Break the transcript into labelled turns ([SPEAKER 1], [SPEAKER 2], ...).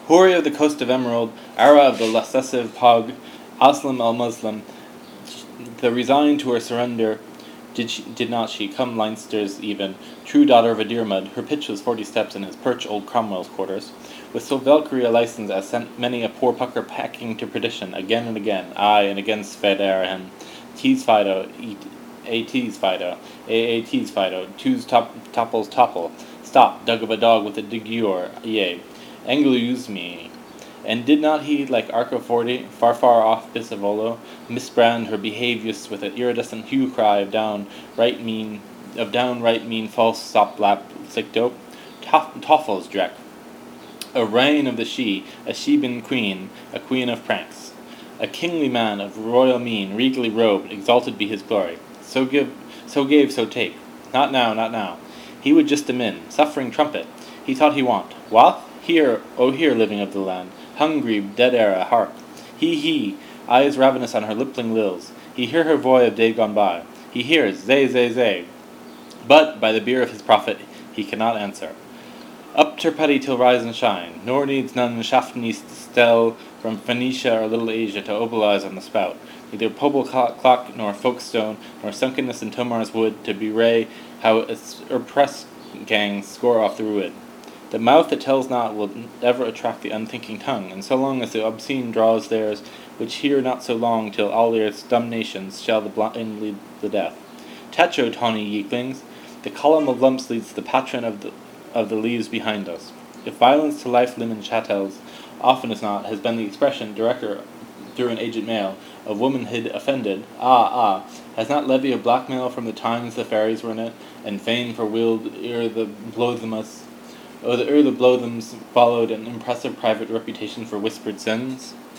[SPEAKER 1] Hori of the coast of Emerald, Ara of the lascive Pog, Aslam al-Muslim, the resigned to her surrender, did not she come Leinster's even, true daughter of a Dearmud, her pitch was 40 steps in his perch old Cromwell's quarters, with so Valkyrie a license as sent many a poor pucker packing to perdition, again and again, aye, and again sped him. Tease Fido, tease Fido, tease Fido, two's topples topple, stop, dug of a dog with a digure, yea, Angluse me. And did not he, like Arcoforti, far off Bisavolo, misbrand her behavious with an iridescent hue cry of downright mean false sop lap sicto? Toffles dreck. A reign of the she, a Sheban queen, a queen of pranks. A kingly man of royal mien, regally robed, exalted be his glory. So gave, so take. Not now. He would just in, suffering trumpet. He thought he want. What? Here, here, living of the land. Hungry, dead era, hark. He, eyes ravenous on her lippling lils. He hear her voice of day gone by. He hears, zay. But, by the beer of his prophet, he cannot answer. Up Terpeti till rise and shine, nor needs none Shaftni stel from Phoenicia or Little Asia to obilize on the spout, neither Pobble clock nor Folkestone, nor sunkenness in Tomar's wood to bewray how its oppressed gangs score off the ruin. The mouth that tells not will ever attract the unthinking tongue, and so long as the obscene draws theirs, which hear not so long till all earth's dumb nations shall the blind lead the death. Tacho, tawny yeeklings, the column of lumps leads the patron of the leaves behind us. If violence to life limn and chattels, often as not, has been the expression, director through an aged male, of womanhood offended, has not levy of blackmail from the times the fairies were in it, and fain for willed ere the blowthemus, the blowthems followed an impressive private reputation for whispered sins?